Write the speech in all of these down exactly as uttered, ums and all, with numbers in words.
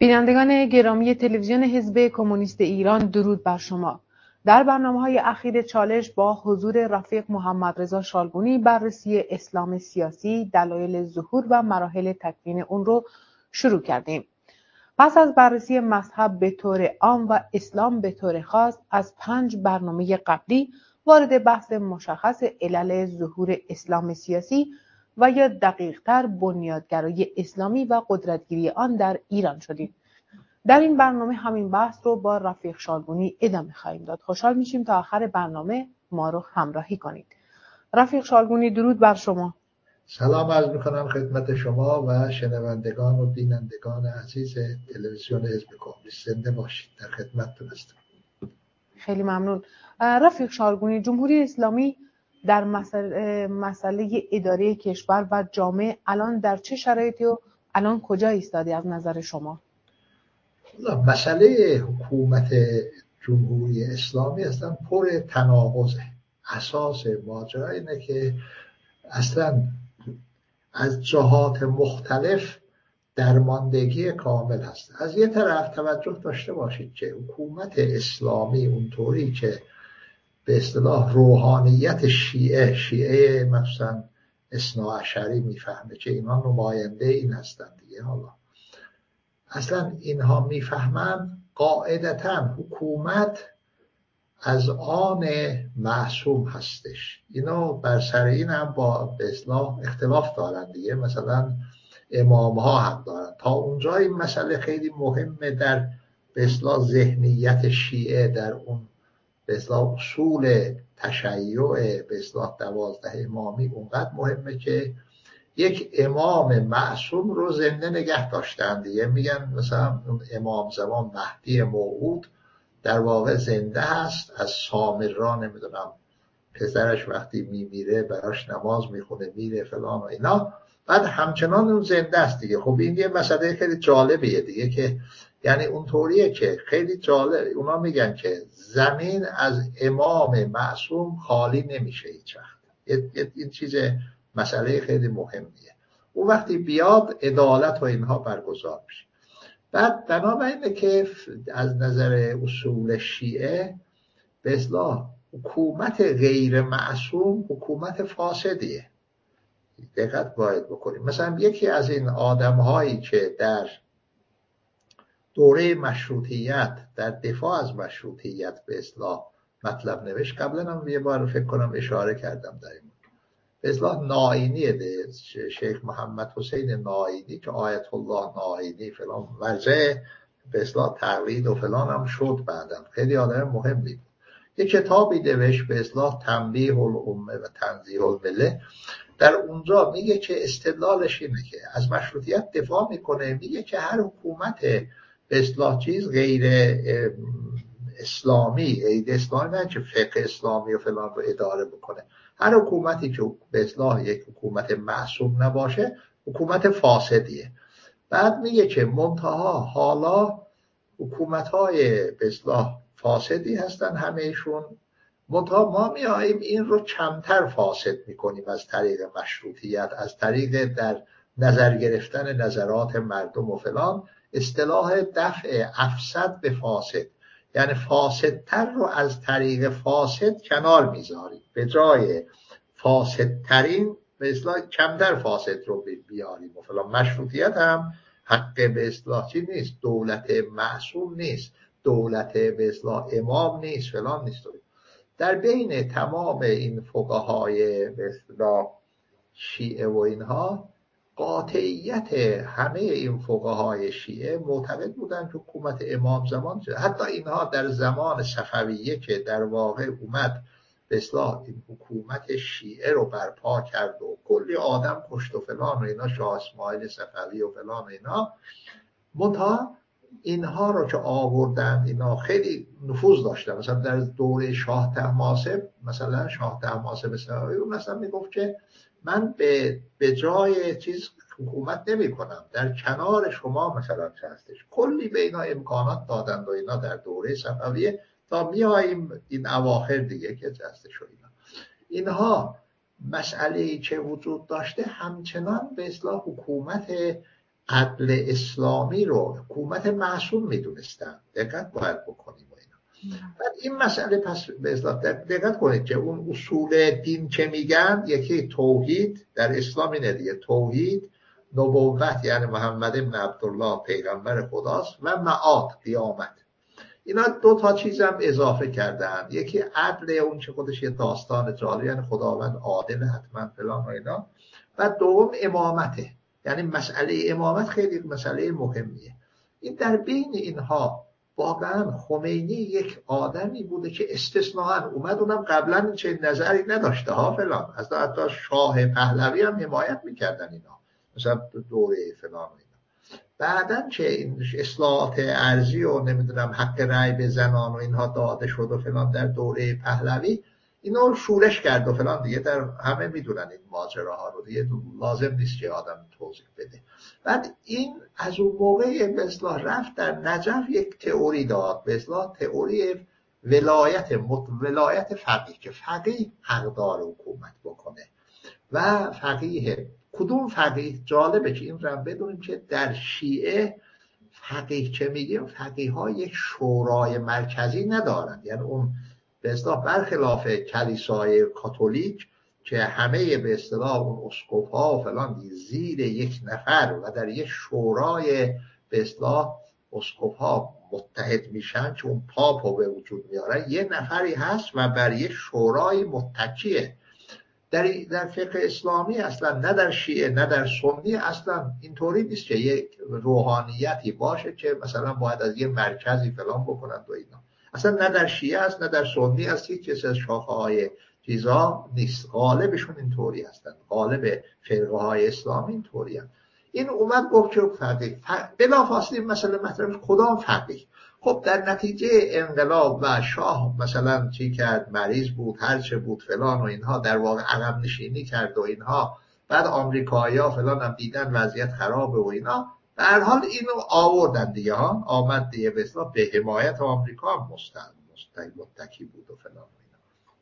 بینندگان گرامی تلویزیون حزب کمونیست ایران، درود بر شما. در برنامه‌های اخیر چالش با حضور رفیق محمدرضا شالگونی بررسی اسلام سیاسی، دلایل ظهور و مراحل تکوین اون رو شروع کردیم. پس از بررسی مذهب به طور عام و اسلام به طور خاص از پنج برنامه قبلی وارد بحث مشخص علل ظهور اسلام سیاسی و یا دقیق‌تر بنیادگرایی اسلامی و قدرتگیری آن در ایران شدیم. در این برنامه همین بحث رو با رفیق شالگونی ادامه خواهیم داد. خوشحال میشیم تا آخر برنامه ما رو همراهی کنید. رفیق شالگونی، درود بر شما. سلام عرض میکنم خدمت شما و شنوندگان و بینندگان عزیز تلویزیون حزب کمونیست. زنده باشید، در خدمتتون هستم. خیلی ممنون. رفیق شالگونی، جمهوری اسلامی در مسئله, مسئله اداره کشور و جامعه الان در چه شرایطی و الان کجا ایستاده از نظر شما؟ مسئله حکومت جمهوری اسلامی اصلا پر تناقضه. اساس ماجرا اینه که اصلا از جهات مختلف درماندگی کامل هست. از یه طرف توجه داشته باشید که حکومت اسلامی اونطوری که به اصطلاح روحانیت شیعه شیعه مثلا اثناعشری میفهمه که اینا نماینده این هستن دیگه، حالا اصلا اینها میفهمن قاعدتا حکومت از آن معصوم هستش. اینا بر سر این هم با به اصطلاح اختلاف دارن دیگه، مثلا امام ها هم دارن. تا اونجا این مسئله خیلی مهمه در به اصطلاح ذهنیت شیعه، در اون به اصطلاح اصول تشیع به اصطلاح دوازده امامی اونقدر مهمه که یک امام معصوم رو زنده نگه داشتن دیگه. میگن مثلا امام زمان مهدی موعود در واقع زنده هست، از سامرا نمیدونم پسرش وقتی میمیره براش نماز میخونه میره فلان و اینا، بعد همچنان اون زنده است دیگه. خب این یه مسئله خیلی جالبیه دیگه، که یعنی اونطوریه که خیلی جالب اونا میگن که زمین از امام معصوم خالی نمیشه هیچ وقت. این چیز مسئله خیلی مهمیه. اون وقتی بیاد عدالت و اینها برگزار میشه. بعد بنابراینه که از نظر اصول شیعه به اصطلاح حکومت غیر معصوم حکومت فاسدیه. دقت باید بکنیم. مثلا یکی از این آدم‌هایی که در دوره مشروطیت در دفاع از مشروطیت به اصطلاح مطلب نوشت، قبلا هم یه بار فکر کنم اشاره کردم در این به اصطلاح نائینی ده شیخ محمد حسین نائینی که آیت الله نائینی فلان مرجع به اصطلاح تقلید و فلان هم شد بعدم، خیلی آدم مهمی بود. یه کتابی نوشت به اصطلاح تنبیه الامه و تنزیه المله. در اونجا میگه که استدلالش اینه که از مشروطیت دفاع میکنه، میگه که هر حکومت به اصطلاح چیز غیر اسلامی، غیر اسلامی نه که فقه اسلامی و فلان رو اداره بکنه، هر حکومتی که به اصطلاح یک حکومت معصوم نباشه حکومت فاسدیه. بعد میگه که منتها حالا حکومت‌های به اصطلاح فاسدی هستن همهشون، منتها ما میاییم این رو کمتر فاسد میکنیم از طریق مشروطیت، از طریق در نظر گرفتن نظرات مردم و فلان، اصطلاح دفع افسد به فاسد، یعنی فاسدتر رو از طریق فاسد کنار میذاریم، به جای فاسدترین به اصطلاح کمتر فاسد رو بیاریم و فلان. مشروطیت هم حق به اصطلاح چی نیست، دولت معصوم نیست، دولت به اصطلاح امام نیست، فلان نیست. در بین تمام این فقهای به اصطلاح شیعه و اینها قاطعیت همه این فقهای شیعه معتقد بودن که حکومت امام زمان شد. حتی اینها در زمان صفویه که در واقع اومد به اصطلاح این حکومت شیعه رو برپا کرد و کلی آدم کشت و فلان و اینا، شاه اسماعیل صفوی و فلان و اینا، منتها اینها رو که آوردن اینا خیلی نفوذ داشتن. مثلا در دوره شاه طهماسب، مثلا شاه طهماسب صفوی مثلا میگفت که من به به جای چیز حکومت نمی کنم، در کنار شما مثلا چه هستش. کلی به اینا امکانات دادن و اینا در دوره صفویه تا میاییم این اواخر دیگه که هستش و اینا. اینها مسئله‌ای که وجود داشته همچنان به اصطلاح حکومت عدل اسلامی رو حکومت معصوم میدونستن. دقت باید بکنیم و اینا. بعد این مسئله پس به اصطلاح دقت کنید که اون اصول دین چه میگن. یکی توحید در اسلام اینه دیگه، توحید، نبوت یعنی محمد ابن عبدالله پیغمبر خداست و معاد قیامت. اینا دو تا چیزم اضافه کردن. یکی عدل، اون چه خودش یه داستان جالب، یعنی خداوند عادل حتما فلان و اینا. و دوم امامته، یعنی مسئله امامت خیلی مسئله مهمیه. این در بین اینها واقعا خمینی یک آدمی بوده که استثناءً اومد، اونم قبلا چه نظری نداشته ها فلان، از حتی شاه پهلوی هم حمایت میکردن اینا، مثلا دوره فلان اینا. بعدن که این اصلاحات ارضی و نمیدونم حق رأی به زنان و اینها داده شد و فلان در دوره پهلوی، اینو شورش کرد و فلان دیگه، در همه میدونن این ماجراها رو دیگه، لازم نیست که آدم توضیح بده. بعد این از اون موقع به اصطلاح رفت در نجف یک تئوری داد، به اصطلاح تئوری ولایت مت... ولایت فقیه، که فقیه حقدار حکومت بکنه. و فقیه کدوم فقیه؟ جالبه که این رو بدونیم که در شیعه فقیه چه میگیم، فقیه ها یک شورای مرکزی ندارند. یعنی اون به اصطلاح برخلاف کلیسای کاتولیک که همه به اصطلاح اون اسقف ها و فلان زیر یک نفر و در یک شورای به اصطلاح اسقف ها متحد میشن که اون پاپ رو به وجود میارن، یه نفری هست و بر یک شورای متکیه. در در فقه اسلامی اصلا نه در شیعه نه در سنی اصلا اینطوری نیست که یک روحانیتی باشه که مثلا باید از یه مرکزی فلان بکنند و اینا. اصلا نه در شیعه است نه در سنی است، هیچ چیز از شاخه‌های چیزا نیست. غالبشون اینطوری هستن، غالب فرقه های اسلامی اینطوری هستن. این اومد گفت که فقیه بلافاصله مثلا مطرح کدام فقیه؟ خب در نتیجه انقلاب و شاه مثلا چی کرد، مریض بود، هرچه بود فلان و اینها، در واقع عقب نشینی کرد و اینها. بعد آمریکایی‌ها فلان هم دیدن وضعیت خرابه و اینا، به هر حال اینو آوردن دیگه ها، آمد دیگه به اصطلاح به حمایت آمریکا هم متکی بود و فلان و اینا.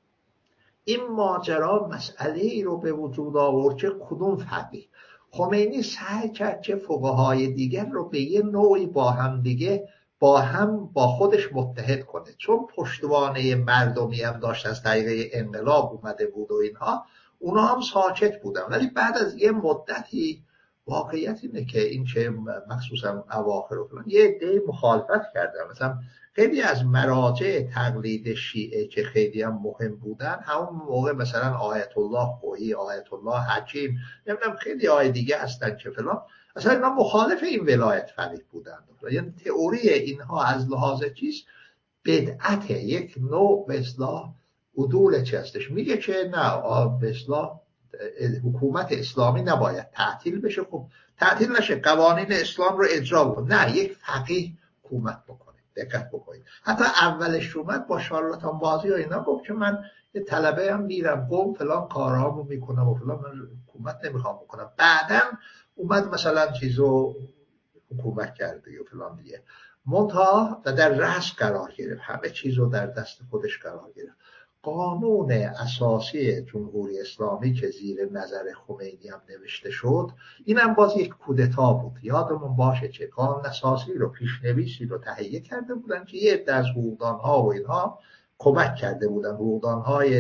این ماجرا مسئله ای رو به وجود آورد که کدوم فقیه. خمینی سعی کرد که فقهای دیگر رو به یه نوعی با هم دیگه با هم با خودش متحد کنه، چون پشتوانه مردمی هم داشت از طریق انقلاب اومده بود و اینها، اونا هم ساکت بودن. ولی بعد از یه مدتی واقعیت اینه که این چه مخصوصا اواخر و فلان یه عده مخالفت کردن. مثلا خیلی از مراجع تقلید شیعه که خیلی هم مهم بودن همون موقع، مثلا آیت الله خویی، آیت الله حکیم، نمیدونم خیلی آیه دیگه هستن که فلان، اصلا اینا مخالف این ولایت فقیه بودن. یعنی تئوری اینها از لحاظ چیز بدعته، یک نوع به اصطلاح عدول چی هستش. میگه که نه به اصطلاح حکومت اسلامی نباید تعطیل بشه. خب تعطیل نشه، قوانین اسلام رو اجرا بکن. نه، یک فقیه حکومت بکنه. دقت بکنید، حتی اولش اومد با شارلاتان بازی و اینا گفت که من یه طلبه هم میرم قم فلان کارامو میکنم و فلان، من حکومت نمیخوام بکنم. بعدم اومد مثلا چیزو حکومت کرده و فلان دیگه، منتها و در رأس قرار گرفت، همه چیزو در دست خودش قرار گرفت. قانون اساسی جمهوری اسلامی که زیر نظر خمینی هم نوشته شد، اینم باز یک کودتا بود. یادمون باشه که قانون اساسی رو پیشنویسی رو تهیه کرده بودن که یه عده از حقوقدان‌ها و اینها کمک کرده بودن، حقوقدان‌های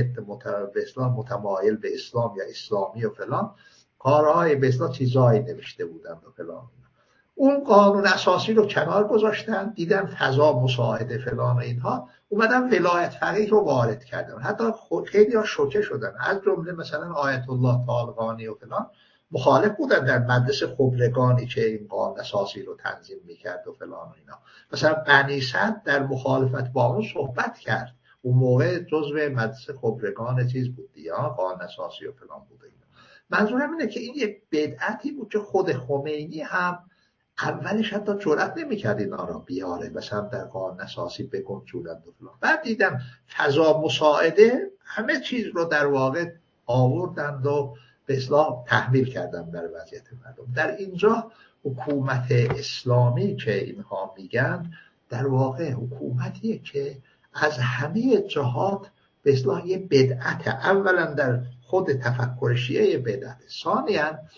متمایل به اسلام یا اسلامی و فلان، کارهای به اصطلاح چیزایی نوشته بودن و فلان. اون قانون اساسی رو کنار گذاشتن، دیدن فضا مساعده فلان و اینها، اومدن ولایت فقیه رو وارد کردن. حتی خیلی ها شوکه شدن، از جمله مثلا آیت الله طالقانی و فلان مخالف بودن در مجلس خبرگانی که این قانون اساسی رو تنظیم میکرد و فلان و اینا. مثلا بنی صدر در مخالفت با اون صحبت کرد، اون موقع جزو مجلس خبرگان چیز بود دیگه، قانون اساسی و فلان بود اینا. منظورم اینه که این یک بدعتی بود که خود خمینی هم اولش حتی جرئت نمی‌کرد اینا رو بیاره، مثلا در قانون اساسی بگنجونند و فلان. بعد دیدم فضا مساعده، همه چیز رو در واقع آوردند و به اصطلاح تحمیل کردن بر وضعیت مردم. در اینجا حکومت اسلامی که اینها میگن در واقع حکومتیه که از همه جهات به اصطلاح یه بدعت. اولا در خود تفکر شیعه بدعت، ثانیاً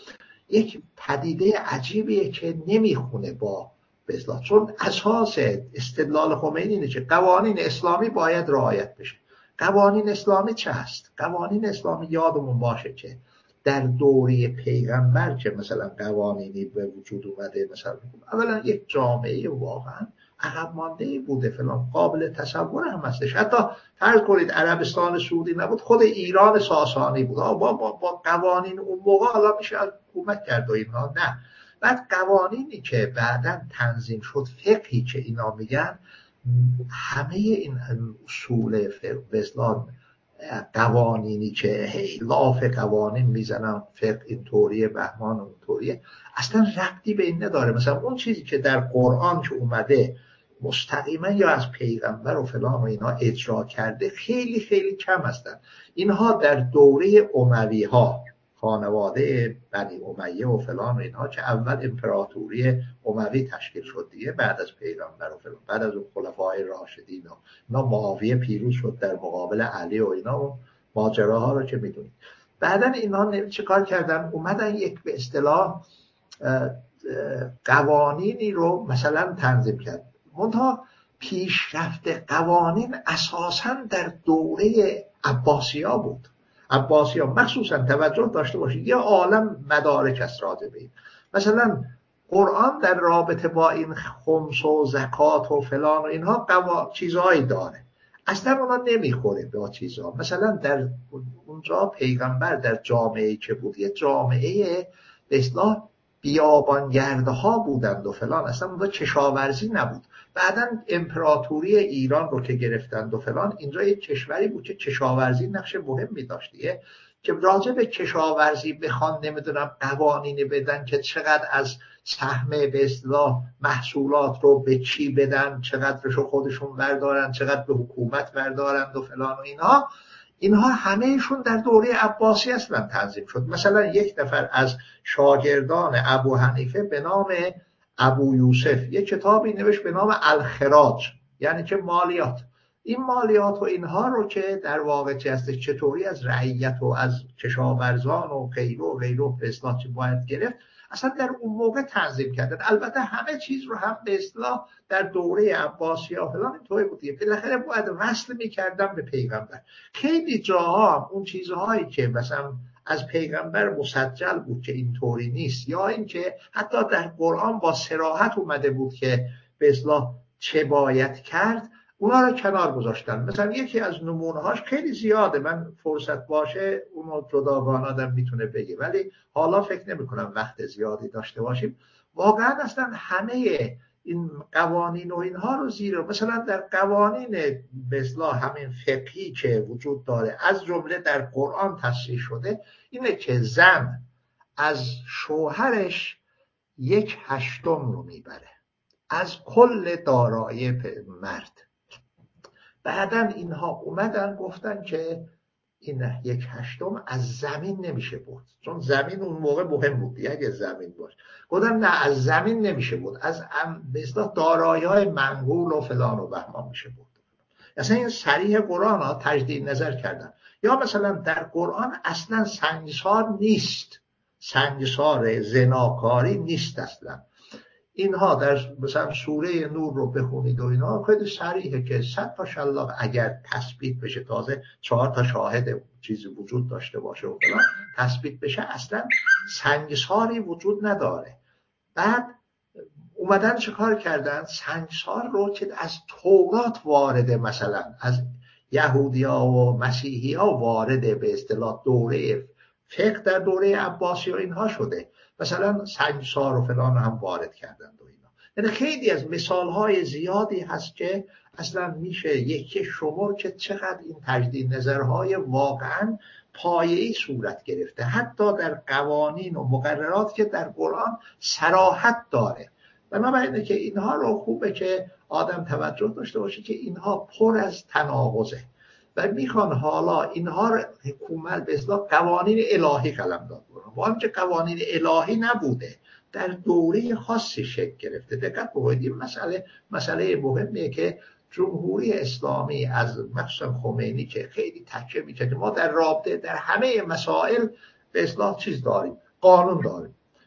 یک پدیده عجیبیه که نمیخونه با به اصطلاح، چون اساس استدلال خمینی اینه که قوانین اسلامی باید رعایت بشه. قوانین اسلامی چه هست؟ قوانین اسلامی یادمون باشه که در دوره پیغمبر که مثلا قوانینی به وجود اومده، مثلا اولا یک جامعه واقعا عقب مانده بوده فلان، قابل تصور هم هستش. حتی فرض کنید عربستان سعودی نبود، خود ایران ساسانی بود با, با, با قوانین اون موقع حالا میشه از حکومت کرد و اینا. نه، بعد قوانینی که بعداً تنظیم شد، فقهی که اینا میگن، همه این اصول فقه اسلام، قوانینی که لاف قوانین میزنن، فقه اینطوریه، بهمان اونطوریه، اصلا ربطی به این نداره. مثلا اون چیزی که در قرآن که اومده مستقیما یا از پیغمبر و فلان و اینا اجرا کرده، خیلی خیلی کم هستن. اینها در دوره اموی ها، خانواده بنی امیه و فلان و اینها که اول امپراتوری اموی تشکیل شد دیگه، بعد از پیغمبر و فلان، بعد از اون خلفای راشدین، اینا معاویه پیروز شد در مقابل علی و اینا و ماجراها رو که میدونید. بعدن اینا چه کار کردن؟ اومدن یک به اصطلاح قوانینی رو مثلا تنظیم کرد. منتها پیشرفت قوانین اساساً در دوره عباسی‌ها بود. عباسی‌ها مخصوصاً توجه داشته باشید، یه عالم مدارک است راجع به این. مثلا قرآن در رابطه با این خمس و زکات و فلان و اینها قوا... چیزهایی داره، اصلا اونا نمیخوره به چیزها. مثلا در اونجا پیغمبر در جامعه‌ای که بود، یه جامعه به اصطلاح بیابانگرده ها بودند و فلان، اصلا اونجا کشاورزی نبود. بعدن امپراتوری ایران رو که گرفتند و فلان، اینجا یک کشوری بود که کشاورزی نقش مهمی داشتیه، که راجع به کشاورزی بخوان نمیدونم قوانینی بدن که چقدر از سهم به اصطلاح محصولات رو به چی بدن، چقدرش رو خودشون بردارن، چقدر به حکومت بردارند و فلان و اینها، اینها همهشون در دوره عباسی اصلا تنظیم شد. مثلا یک نفر از شاگردان ابو حنیفه به نام ابو یوسف یک کتابی نوشت به نام الخراج، یعنی که مالیات. این مالیات و اینها رو که در واقع چه هستش، چطوری از رعیت و از کشاورزان و غیره و غیره به اصطلاح چه باید گرفت، اصلا در اون موقع تنظیم کردن. البته همه چیز رو هم به اصطلاح در دوره عباسی‌ها فلان اینطوری بود دیگه، بالاخره باید وصل می‌کردن به پیغمبر. خیلی جاها اون چیزهایی که مثلا از پیغمبر مسجل بود که اینطوری نیست، یا اینکه حتی در قرآن با صراحت اومده بود که به اصطلاح چه باید کرد، اونا رو کنار گذاشتن. مثلا یکی از نمونه‌هاش خیلی زیاده، من فرصت باشه اونو جداگانه آدم میتونه بگه، ولی حالا فکر نمی‌کنم وقت زیادی داشته باشیم. واقعا اصلا همه این قوانین و اینها رو زیر، مثلا در قوانین به اصطلاح همین فقهی که وجود داره، از جمله در قرآن تصریح شده اینه که زن از شوهرش یک هشتم رو میبره از کل دارایی مرد. بعدن اینها اومدن گفتن که این یک هشتم از زمین نمیشه بود، چون زمین اون موقع مهم بود دیگه، اگه زمین باشه. گفتن نه، از زمین نمیشه بود، از به اصطلاح دارایی‌های منقول و فلان و بهمان میشه بود. اصلا این صریح قرآن ها تجدید نظر کردن. یا مثلا در قرآن اصلا سنگسار نیست، سنگسار زناکاری نیست اصلا. اینها در مثلا سوره نور رو بخونید و اینا خیلی صریحه که صد تا شلاق اگر تثبیت بشه، تازه چهار تا شاهد چیزی وجود داشته باشه و فلان تثبیت بشه، اصلا سنگساری وجود نداره. بعد اومدن چه کار کردن؟ سنگسار رو که از تورات وارده، مثلا از یهودیا و مسیحیا وارده به اصطلاح دوره فقه در دوره عباسی و اینها شده، مثلا سنگسار و فلان هم وارد کردن و اینا. یعنی خیلی از مثالهای زیادی هست که اصلا میشه یکی شمر که چقدر این تجدید نظرهای واقعا پایه‌ای صورت گرفته، حتی در قوانین و مقررات که در قرآن صراحت داره. بنابراینه که اینها رو خوبه که آدم توجه داشته باشه که اینها پر از تناقضه و میخوان حالا اینها رو حکومت به اصطلاح قوانین الهی قلمداد کنن، با اینکه قوانین الهی نبوده، در دوره خاصی شکل گرفته. دقت بکنید این مسئله مسئله مهمیه که جمهوری اسلامی از مخصوصا خمینی که خیلی تکیه میکنه، ما در رابطه در همه مسائل به اصطلاح چیز داریم، قانون داریم.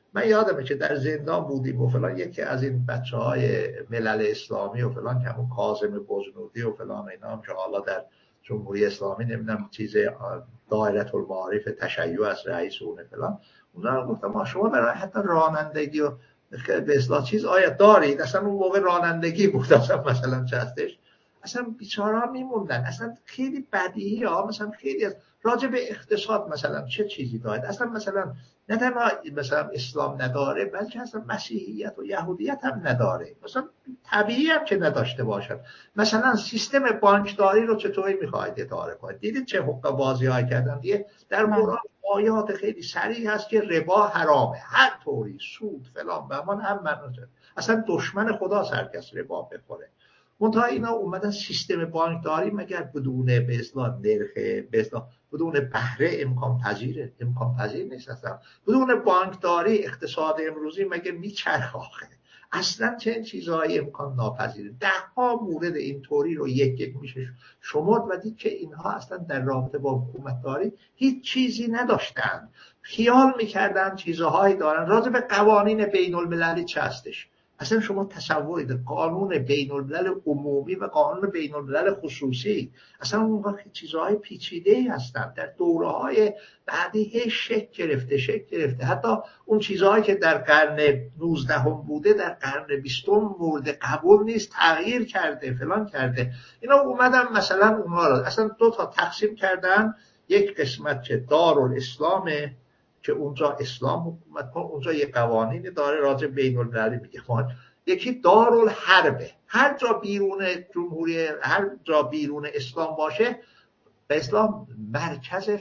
من یادمه که در زندان بودیم و فلان، یکی از این بچه های ملل اسلامی و فلان که همون کاظم بجنودی و فلان اینا هم که حالا در جمهوری اسلامی نمیدونم چیز دایره المعارف تشیع از رئیس اونه فلان، اونا گفتم ما شما برای حتی رانندگی و به اصطلاح چیز آیا دارید؟ اصلا اون موقع رانندگی بود اصلا مثلا چه هستش، اصلا بیچاره ها میموندن. اصلا خیلی بدیهی ها، مثلا خیلی از راجع به اقتصاد مثلا چه چیزی دارید، اصلا مثلا نه تنها مثلا اسلام نداره بلکه اصلا مسیحیت و یهودیت هم نداره، مثلا طبیعی هم که نداشته باشن. مثلا سیستم بانکداری رو چطوری میخواید اداره کنید؟ دیدید چه حقوق بازی های کردن دیگه در قرآن. آیات خیلی صریح هست که ربا حرامه، هر طوری سود فلان بهمان هم منوچه. اصلا دشمن خدا هر کس ربا بخوره. منتها اینا اومدن سیستم بانکداری مگر بدون به اصطلاح نرخ به اصطلاح بدون بهره امکان پذیره؟ امکان پذیر نیست اصلا. بدون بانکداری اقتصاد امروزی مگه میچرخه آخه؟ اصلا چه چیزهایی امکان ناپذیره. ده ها مورد اینطوری رو یک یک میشه شمرد و دید که اینها اصلا در رابطه با حکومتداری هیچ چیزی نداشتن، خیال میکردن چیزهایی دارن. راجع به قوانین بین المللی چه هستش؟ اصلا شما تصورید قانون بین الملل عمومی و قانون بین الملل خصوصی اصلا اونها چیزهای پیچیده‌ای هستند. در دوره‌های بعدی هی شکل گرفته شکل گرفته حتی اون چیزهایی که در قرن نوزدهم بوده در قرن بیستم مورد قبول نیست، تغییر کرده فلان کرده. اینا اومدن مثلا اونها رو اصلا دو تا تقسیم کردن. یک قسمت که دارالاسلامه که اونجا اسلام حکومت کنه، اونجا یه قوانینی داره راجع بین المللی میگه. یکی دارالحربه، هر جا بیرون جمهوری هر جا بیرون اسلام باشه به اسلام مرکز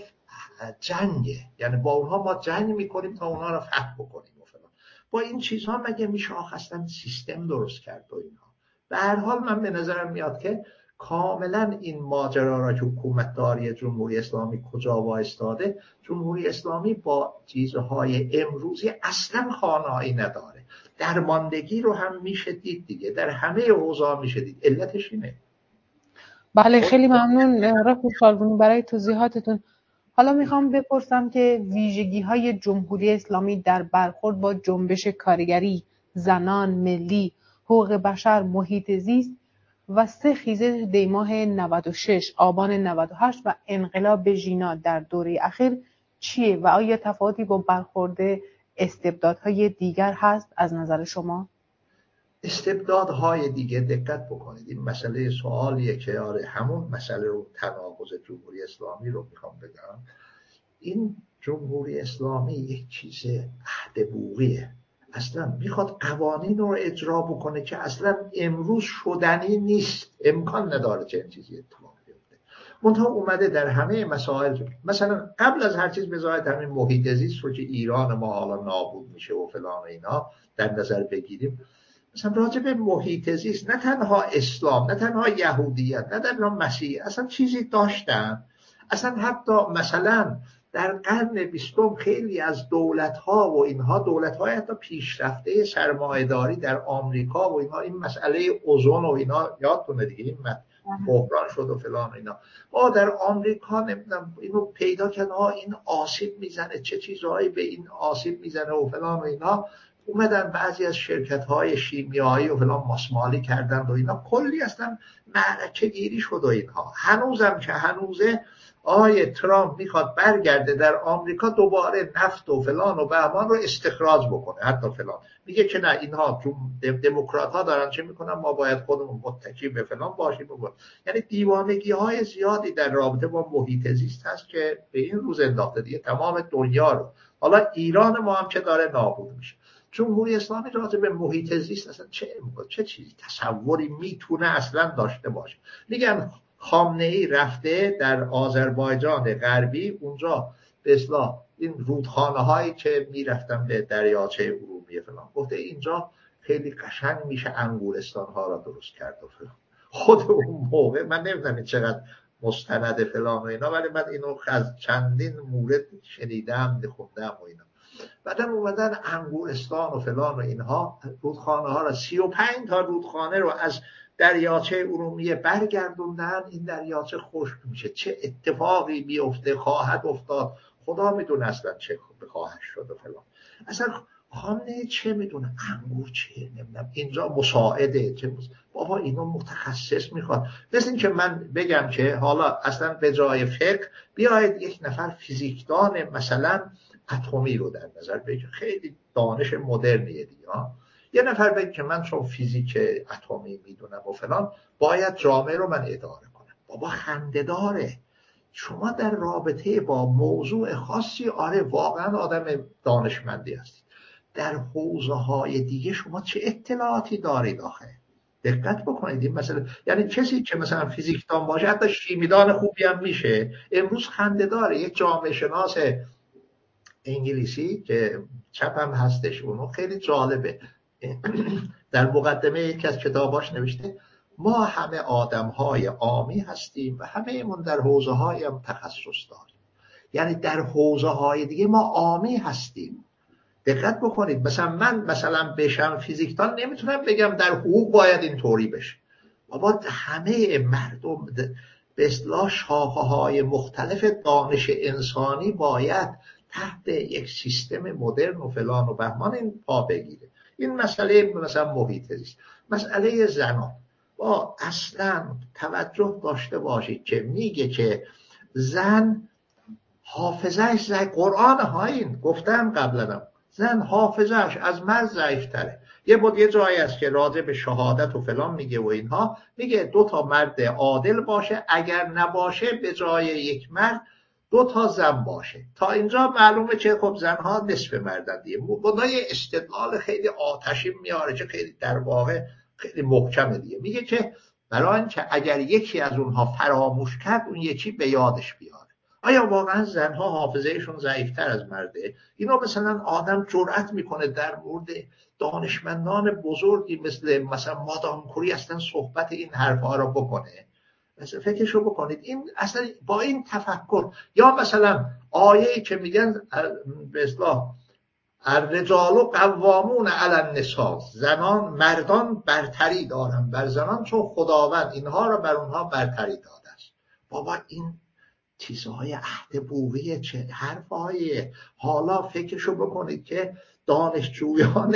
جنگه، یعنی با اونها ما جنگ میکنیم تا اونها رو فتح بکنیم و فلان. با این چیزها مگه میشه آخستن سیستم درست کرد و اینها؟ به هر حال من به نظرم میاد که کاملا این ماجرا را که حکومتداری جمهوری اسلامی کجا وایستاده، جمهوری اسلامی با چیزهای امروزی اصلا خانه‌ای نداره. درماندگی رو هم میشه دید دیگه، در همه حوزه‌ها میشه دید. علتش اینه. بله خیلی ممنون رفیق شالگونی برای توضیحاتتون. حالا میخوام بپرسم که ویژگی‌های جمهوری اسلامی در برخورد با جنبش کارگری، زنان، ملی، حقوق بشر، محیط زیست و سه خیزه دیماه نود و شش، آبان نود و هشت و انقلاب ژینا در دوره اخیر چیه و آیا تفاوتی با برخورد استبدادهای دیگر هست از نظر شما؟ استبدادهای دیگه دقت بکنید، این مسئله سوالیه که آره همون مسئله رو تناقض جمهوری اسلامی رو میخوام بگم. این جمهوری اسلامی یک چیز عهد بوقیه، اصلا میخواد قوانین رو اجرا بکنه که اصلا امروز شدنی نیست، امکان نداره چه این چیزی اتفاق بیفته. منتها اومده در همه مسائل، مثلا قبل از هر چیز بذارید همین محیط زیست رو که ایران ما حالا نابود میشه و فلان و اینا در نظر بگیریم. مثلا راجع به محیط زیست نه تنها اسلام، نه تنها یهودیت، نه تنها مسیح اصلا چیزی داشتن. اصلا حتی مثلا در قرن بیستم خیلی از دولت‌ها و اینها دولت‌های حتی پیشرفته سرمایه‌داری در آمریکا و اینها این مسئله اوزون و اینا یادتونه دیگه، این بحران شد و فلان اینا. ما در آمریکا نمیدونم اینو پیدا کردن این آسیب میزنه، چه چیزهایی به این آسیب میزنه و فلان و اینا. اومدن بعضی از شرکت‌های شیمیایی و فلان ماسمالی کردن و اینا، کلی اصلا معرکه گیری شد و اینها. هنوزم که هنوزه آقای ترامپ میخواد برگرده در آمریکا دوباره نفت و فلان و بهمان رو استخراج بکنه، حتی فلان میگه که نه اینها چون دموکرات ها دارن چه میکنن ما باید خودمون متکی به فلان باشیم و یعنی دیوانگی های زیادی در رابطه با محیط زیست هست که به این روز انداخته دیگه تمام دنیا رو. حالا ایران ما هم که داره نابود میشه. جمهوری اسلامی راجع به محیط زیست اصلا چه چه چیزی تصوری میتونه اصلا داشته باشه؟ میگن خامنه‌ای رفته در آذربایجان غربی، اونجا به اصطلاح این رودخانه هایی که میرفتن به دریاچه ارومیه فلان، گفته اینجا خیلی قشنگ میشه انگورستان ها را درست کرد و فلان. خود اون موقع من نمیدونم چقدر مستند فلان و اینا، ولی من اینو از چندین مورد شنیدم خوندم و اینا. بعدم اومدن انگورستان و فلان و اینها رودخانه ها را سی و پنج تا رودخانه رو از دریاچه ارومیه برگردوندن. این دریاچه خشک میشه، چه اتفاقی بیفته خواهد افتاد خدا میدونه اصلا چه خواهد شد و فلان. اصلا خامنه چه میدونه انگور چیه، نمیدونم اینجا مساعده چه مس... بابا اینو متخصص میخواد. مثل این که من بگم که حالا اصلا به جای فقه بیاید یک نفر فیزیکدان مثلا اتمی رو در نظر بگیرید، خیلی دانش مدرنیه دیگه. یه نفر بگه که من چون فیزیک اتمی میدونم و فلان باید جامعه رو من اداره کنم. بابا خنده داره. شما در رابطه با موضوع خاصی آره واقعا آدم دانشمندی هستید، در حوزه های دیگه شما چه اطلاعاتی دارید آخه؟ دقت بکنید این مثلا، یعنی کسی که مثلا فیزیکدان باشه حتی شیمیدان خوبی هم میشه. امروز خنده داره یک جامعه شناس انگلیسی که چپم هستش، اونو خیلی جالبه، در مقدمه یکی از کتاباش نوشته ما همه آدم‌های عامی هستیم و همه من در حوزه‌های هم تخصص داریم. یعنی در حوزه‌های دیگه ما عامی هستیم. دقت بکنید مثلا من مثلا بشم فیزیکدان نمیتونم بگم در حقوق باید اینطوری بشه. بابا همه مردم به اصطلاح شاخه‌های مختلف دانش انسانی باید تحت یک سیستم مدرن و فلان و بهمان این پا بگیره. این مسئله مثلا محیط زیست، مسئله زنان با اصلا توجه داشته باشید که میگه که زن حافظهش زن قرآن هاین گفتم قبلا زن حافظهش از مرد ضعیف‌تره. یه بود یه جایی است که راجع به شهادت و فلان میگه و اینها، میگه دو تا مرد عادل باشه، اگر نباشه به جای یک مرد دو تا زن باشه. تا اینجا معلومه که خب زنها نصف مردن دیگه. بنای استدلال خیلی آتشین میاره که خیلی در واقع خیلی محکمه دیگه. میگه که برای اینکه اگر یکی از اونها فراموش کرد اون یکی به یادش بیاره. آیا واقعا زنها حافظهشون ضعیفتر از مرده؟ اینا مثلا آدم جرأت میکنه در مورد دانشمندان بزرگی مثل مثلا مادام کوری اصلا صحبت این حرفها رو بکنه؟ مثلا فکرشو بکنید این اصلا با این تفکر، یا مثلا آیه‌ای که میگن به اصطلاح الرجال قوامون علی النساء، زنان مردان برتری دارن بر زنان چون خداوند اینها رو بر اونها برتری داده است. بابا این چیزهای عهد بوقیه، چه حرفایه. حالا فکرشو بکنید که دانشجویان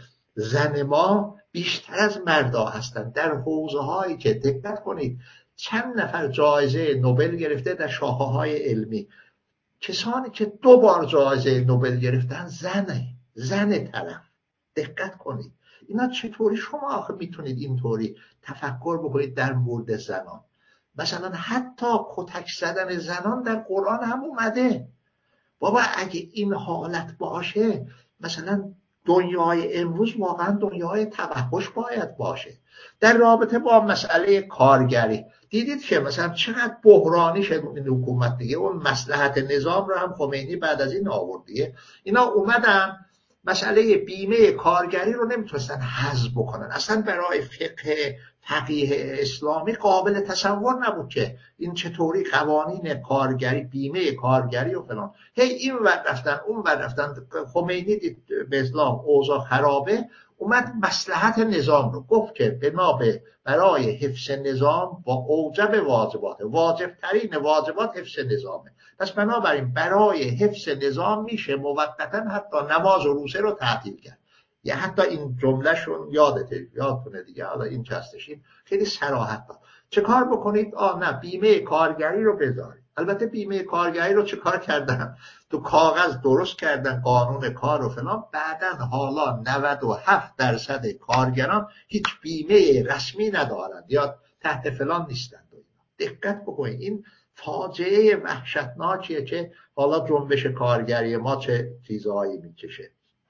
زن ما بیشتر از مردا هستند در حوزه هایی که دقت کنید چند نفر جایزه نوبل گرفته در شاخه های علمی. کسانی که دو بار جایزه نوبل گرفتن زنه زن طرف. دقت کنید اینا چطوری شما آخه میتونید اینطوری تفکر بکنید در مورد زنان؟ مثلا حتی کتک زدن زنان در قرآن هم اومده. بابا اگه این حالت باشه مثلا دنیای امروز واقعا دنیای توحش باید باشه. در رابطه با مسئله کارگری دیدید که مثلا چقدر بحرانی شد این حکومت دیگه. اون مصلحت نظام رو هم خمینی بعد از این آورد دیگه. اینا اومدن مسئله بیمه کارگری رو نمیتونستن حذف بکنن. اصلا برای فقه فقیه اسلامی قابل تصور نبود که این چطوری قوانین کارگری بیمه کارگری و فلان، هی این ور رفتن اون ور رفتن. خمینی دید به اصطلاح اوضاع خرابه، اومد مصلحت نظام رو گفت که بنابه برای حفظ نظام با اوجب واجبات، واجب ترین واجبات حفظ نظامه، پس بنابراین برای حفظ نظام میشه موقتا حتی نماز و روزه رو تعطیل کرد. یا حتی این جملهشون یادته یادتونه دیگه، حالا این چستش این خیلی صراحت داد. چه کار بکنید؟ آه نه بیمه کارگری رو بذارید. البته بیمه کارگری رو چه کار کردن؟ تو کاغذ درست کردن قانون کار و فلان، بعدن حالا نود و هفت درصد کارگران هیچ بیمه رسمی ندارند یا تحت فلان نیستند. دقت بکنید این فاجعه وحشتناکیه که حالا جنبش کارگری ما چه چیزهایی میکشه.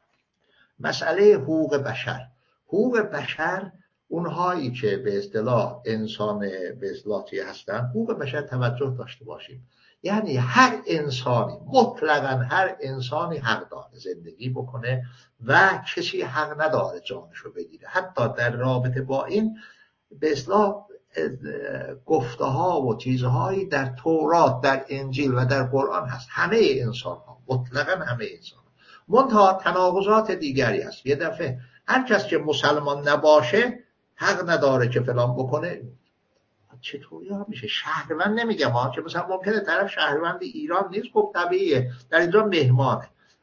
مسئله حقوق بشر، حقوق بشر اونهایی که به اصطلاح انسان به اصطلاحی هستن، حقوق بشر توجه داشته باشیم. یعنی هر انسانی، مطلقاً هر انسانی حق داره زندگی بکنه و کسی حق نداره جانشو بگیره. حتی در رابطه با این به اصطلاح گفته ها و چیزهایی در تورات، در انجیل و در قرآن هست. همه انسان ها، مطلقاً همه انسان ها. منتها تناقضات دیگری هست. یه دفعه هر کس که مسلمان نباشه حق نداره که فلان بکنه. چطوری ها میشه؟ شهروند نمیگم ها، که مثلا ممکنه طرف شهروند ایران نیست، خب طبیعیه در اینجا مهمانه،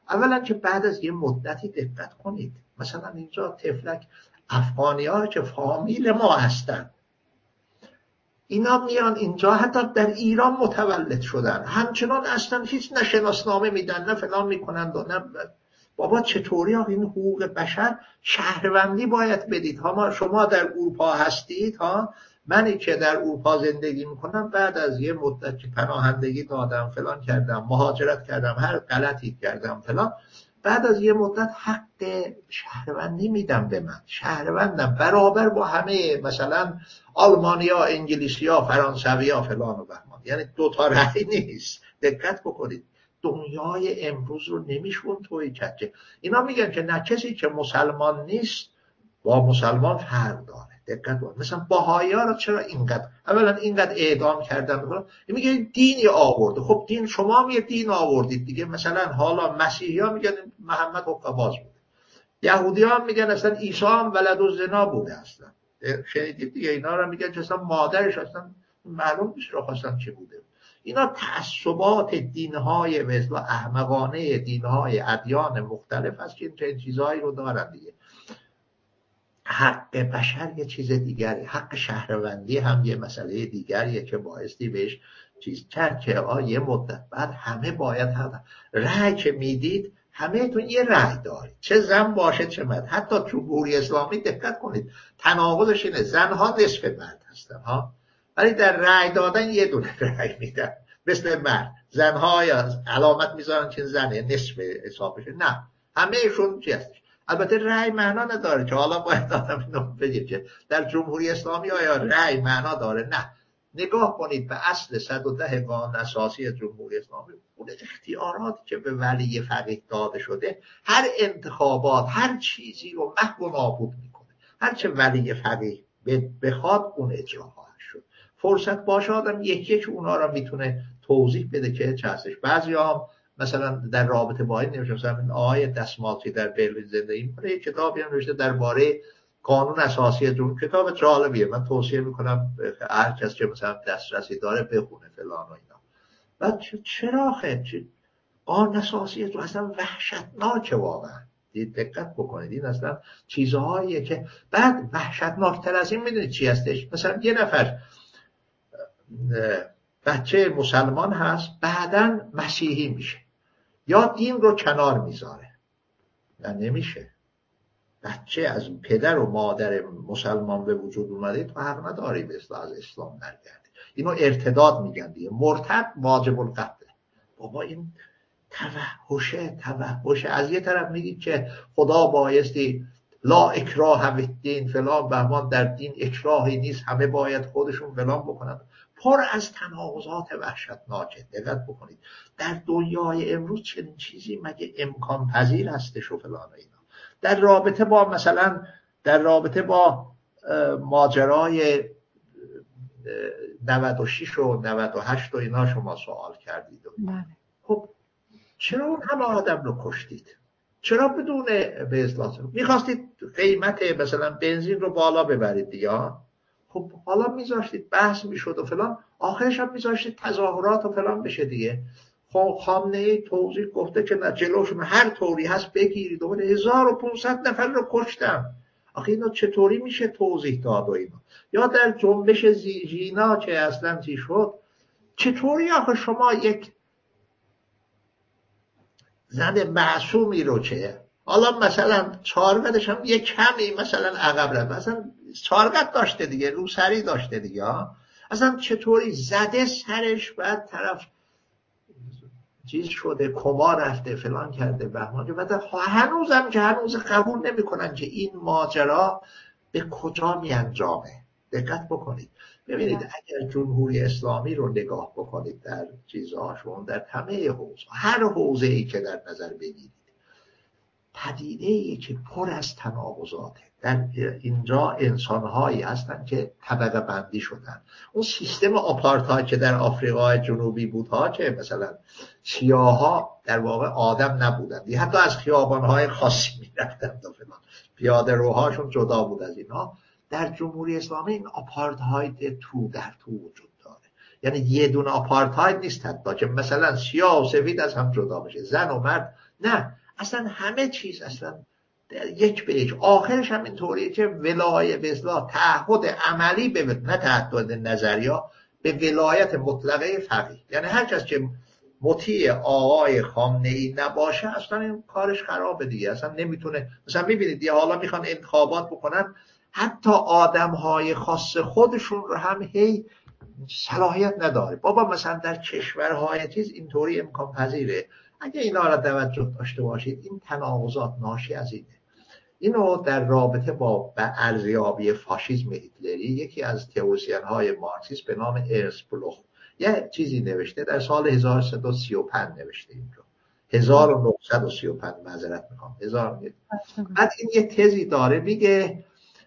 اولا که بعد از یه مدتی دقت کنید، مثلا اینجا تفلک افغانی ها که فامیل ما هستن، اینا میان اینجا حتی در ایران متولد شدن، همچنان اصلا هیچ نه شناسنامه میدن نه فلان میکنن و نه. بابا چطوری آقا این حقوق بشر؟ شهروندی باید بدید ها. شما در اروپا هستید ها، منی که در اروپا زندگی میکنم بعد از یه مدت که پناهندگی دادم فلان کردم مهاجرت کردم هر غلطی کردم فلان، بعد از یه مدت حق شهروندی میدم به من، شهروندم برابر با همه مثلا آلمانیا، انگلیسیا، فرانسویا فلان و بهمان. یعنی دو تا رأی نیست. دقت بکنید دنیای امروز رو نمیشون توی کچه. اینا میگن که نه کسی که مسلمان نیست با مسلمان فرق داره. دقت بکنید مثلا بهایی ها رو چرا اینقدر اولا اینقدر اعدام کردن؟ این میگه دینی آورده. خب دین شما میگه دین آوردید دیگه. مثلا حالا مسیحی ها میگن محمد حقه‌باز بود، یهودی ها میگن اصلا عیسی هم ولد الزنا بوده اصلا. شنیدید دیگه اینا رو میگن که اصلا مادرش اصلا معلوم نیست رو خواستن چه بوده. اینا تعصبات دینهای به اصطلاح احمقانه دینهای ادیان مختلف هست که این چیزهایی رو دارن دیگه. حق بشر یه چیز دیگری، حق شهروندی هم یه مسئله دیگریه که بایستی بهش چیز کرد که آه یه مدت بعد همه باید هم رأی که میدید همه تون یه رأی دارید، چه زن باشه چه مرد. حتی جمهوری اسلامی دقت کنید تناقضش اینه زنها نصف مرد هستن ها، ولی در رأی دادن یه دونه رأی میدن مثل مرد. زنها یا علامت میذارن که زنه نصف حسابشه، نه همهشون چی هستش. البته رأی معنا نداره که حالا باید آدم اینو بگیم که در جمهوری اسلامی آیا رأی معنا داره؟ نه. نگاه کنید به اصل صد و ده قانون اساسی جمهوری اسلامی، اون اختیاراتی که به ولی فقیه داده شده، هر انتخابات هر چیزی رو محو و نابود میکنه. هر چه ولی فقیه بخواد اون اجرا خواهد شد. فرصت باشه آدم یک یک اونا رو میتونه توضیح بده که چه هستش. بعضیا مثلا در رابطه با این نمیشه، مثلا آقای دستمالچی در برلین زندگی میکنه، یک کتابی هم نوشته درباره قانون اساسی جمهوری. کتاب جالبیه، من توصیه میکنم هر کس که مثلا دسترسی داره بخونه فلان و اینا. بعد چرا خیلی قانون اساسی تو اصلا وحشتناکه واقعا. دقت بکنید این اصلا چیزهاییه که بعد وحشتناکتر از این میدونید چی هستش؟ مثلا یه نفر بچه مسلمان هست بعداً مسیحی میشه یا دین رو کنار میذاره. نه نمیشه. بچه از پدر و مادر مسلمان به وجود اومده تو حق نداری به اصلاح از اسلام برگرده. اینو ارتداد میگن دیگه. مرتد واجب القتل. بابا این توحشه توحشه. از یه طرف میگید که خدا بایستی لا اکراه فی الدین فلان بهمان، در دین اکراهی نیست همه باید خودشون فلان بکنن. پر از تناقضات وحشتناکه. دقت بکنید در دنیای امروز چنین چیزی مگه امکان پذیر هستش و فلان و اینا. در رابطه با مثلا در رابطه با ماجرای نود و شش و نود و هشت و اینا شما سوال کردید. بله. خب چرا اون همه آدم رو کشتید؟ چرا بدون به اصلاح میخواستید قیمت مثلا بنزین رو بالا ببرید دیگه؟ خب حالا میذاشتید بحث میشد و فلان، آخرش هم میذاشتید تظاهرات و فلان بشه دیگه. خب خامنه‌ای توضیح گفته که نه جلوشون هر طوری هست بگیرید. و هزار و پانصد نفر رو کشتن. آخه اینا چطوری میشه توضیح داد و اینا؟ یا در جنبش زینا که اصلا چی شد، چطوری آخه شما یک زن معصومی رو که حالا مثلا چارقدش هم یک کمی مثلا عقب رفت، مثلا چارقد داشته دیگه، روسری داشته دیگه، اصلا چطوری زده سرش بعد طرف چیز شده کما رفته فلان کرده بهمان. بعد هنوزم که هنوز قبول نمی کنن که این ماجرا به کجا می انجامه. دقت بکنید ببینید اگر جمهوری اسلامی رو نگاه بکنید در چیزهاشون در همه حوزه، هر حوزه ای که در نظر بگیرید، پدیده ای که پر از تناقضاته. در اینجا انسانهایی هستن که طبقه بندی شدن. اون سیستم آپارتاید که در آفریقای جنوبی بود ها، که مثلا سیاها در واقع آدم نبودن، حتی از خیابانهای خاصی میرفتن و فلان، پیاده روهاشون جدا بود از اینا. در جمهوری اسلامی این آپارتاید تو در تو وجود داره. یعنی یه دونه آپارتاید نیست حتی که مثلا سیاه و سفید از هم جدا بشه، زن و مرد، نه، اصلا همه چیز اصلا یک به یک. آخرش هم اینطوریه که ولایت به اصطلاح تعهد عملی به نه تعهد نظریا به ولایت مطلقه فقیه. یعنی هر کس که مطیع آقای خامنه‌ای نباشه اصلا این کارش خرابه دیگه، اصلا نمیتونه. مثلا میبینید یه حالا میخوان انتخابات بکنن، حتی آدمهای خاص خودشون رو هم هی صلاحیت نداره. بابا مثلا در کشورهای چیز اینطوری امکان پذیره. اگه اینا را توجه داشته باشید، این تناقضات ناشی از اینه. اینو در رابطه با ارزیابی فاشیسم هیتلری یکی از تئوریسین های مارکسیست به نام ارنست بلوخ یه چیزی نوشته، در سال هزار و سیصد و سی و پنج نوشته، این رو هزار و نهصد و سی و پنج معذرت میخوام هزار. بعد این یه تزی داره، میگه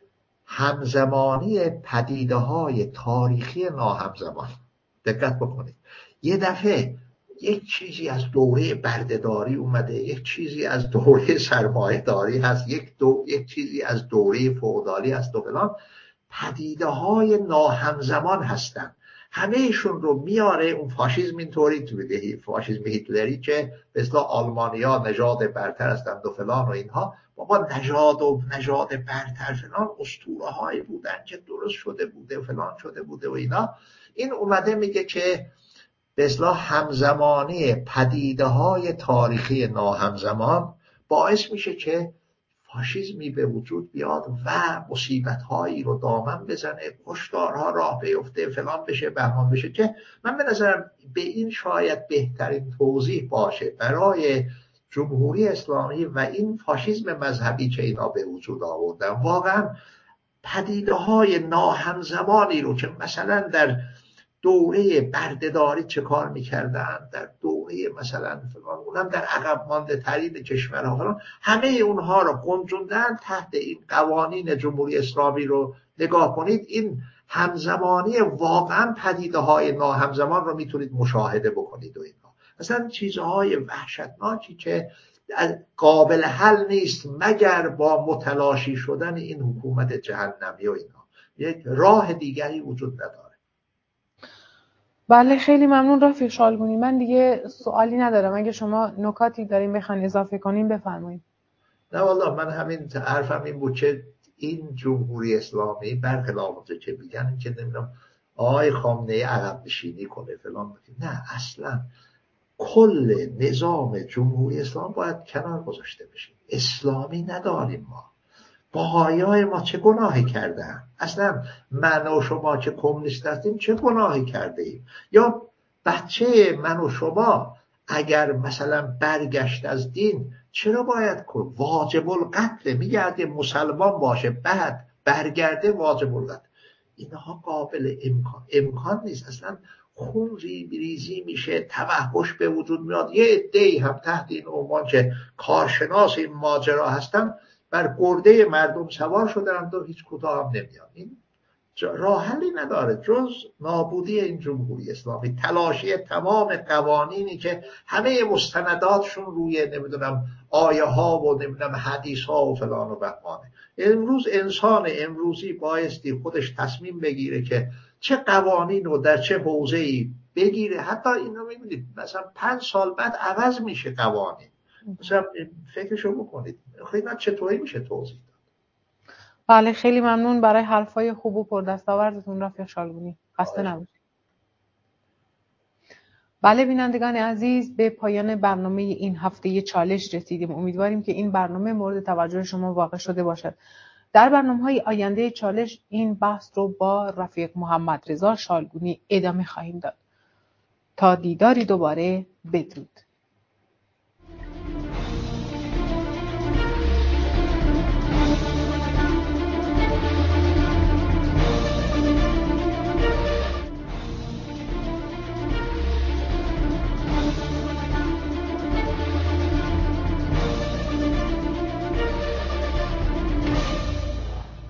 همزمانی پدیده های تاریخی ناهمزمان. دقت بکنید، یه دفعه یک چیزی از دوره بردهداری اومده، یک چیزی از دوره سرمایه داری هست، یک, دو... یک چیزی از دوره فئودالی هست و فلان. پدیده های ناهمزمان هستن، همهشون رو میاره اون فاشیسم اینطوری تو بدهی، فاشیسم هیتلری که به اصطلاح آلمانیا نژاد برتر هستند و فلان و اینها. بابا نژاد و نژاد برتر فلان اسطوره هایی بودن که درست شده بوده و فلان شده بوده و اینا. این اومده میگه که به اصطلاح همزمانی پدیده های تاریخی ناهمزمان باعث میشه که فاشیسمی به وجود بیاد و مصیبت هایی رو دامن بزنه، کشتارها راه بیفته، فلان بشه، بهمان بشه. که من به نظرم به این شاید بهترین توضیح باشه برای جمهوری اسلامی و این فاشیسم مذهبی که اینا به وجود آوردن. واقعا پدیده های ناهمزمانی رو که مثلا در دوره بردهداری چه کار میکردن، در دوره مثلا فلان، اونم در عقب مانده ترین کشورها فلان، همه اونها رو گنجوندن تحت این قوانین جمهوری اسلامی. رو نگاه کنید، این همزمانی واقعا پدیده های ناهمزمان رو میتونید مشاهده بکنید و اینا مثلا چیزهای وحشتناکی که قابل حل نیست مگر با متلاشی شدن این حکومت جهنمی و اینا. یک راه دیگری وجود نداره. بله خیلی ممنون رفیق شالگونی. من دیگه سوالی ندارم، اگه شما نکاتی دارین بخواین اضافه کنین بفرمایید. نه والله من همین حرفم این بود که این جمهوری اسلامی برخلاف که میگن که نمیدونم آقای خامنه‌ای عقب نشینی کنه فلان، نه اصلا کل نظام جمهوری اسلامی باید کنار گذاشته بشه. اسلامی نداریم ما. بهائی‌های ما چه گناهی کردن؟ اصلا من و شما که کمونیست هستیم چه گناهی کرده ایم؟ یا بچه من و شما اگر مثلا برگشت از دین چرا باید کن؟ واجب القتل، میگرده مسلمان باشه بعد برگرده واجب القتل. اینها قابل امکان امکان نیست. اصلا خون ریزی میشه، توحش به وجود میاد. یه عده‌ای هم تحت این عنوان که کارشناس این ماجرا هستن بر گرده مردم سوار شدن و هیچ کوتاه هم نمیاد. این راه حلی نداره جز نابودی این جمهوری اسلامی، تلاشی تمام قوانینی که همه مستنداتشون روی نمیدونم آیه ها و نمیدونم حدیث ها و فلان و بهمانه. امروز انسان امروزی بایستی خودش تصمیم بگیره که چه قوانین رو در چه حوزه‌ای بگیره. حتی اینو میبینید مثلا پنج سال بعد عوض میشه قوانین. مثلا فکرشو بکنید خیلی چطوری میشه توضیح داد. بله خیلی ممنون برای حرفای خوب و پردستاوردتون رفیق شالگونی. خسته نباشید. بله بینندگان عزیز، به پایان برنامه این هفته چالش رسیدیم. امیدواریم که این برنامه مورد توجه شما واقع شده باشد. در برنامه‌های آینده چالش این بحث رو با رفیق محمد رضا شالگونی ادامه خواهیم داد. تا دیداری دوباره، بدرود.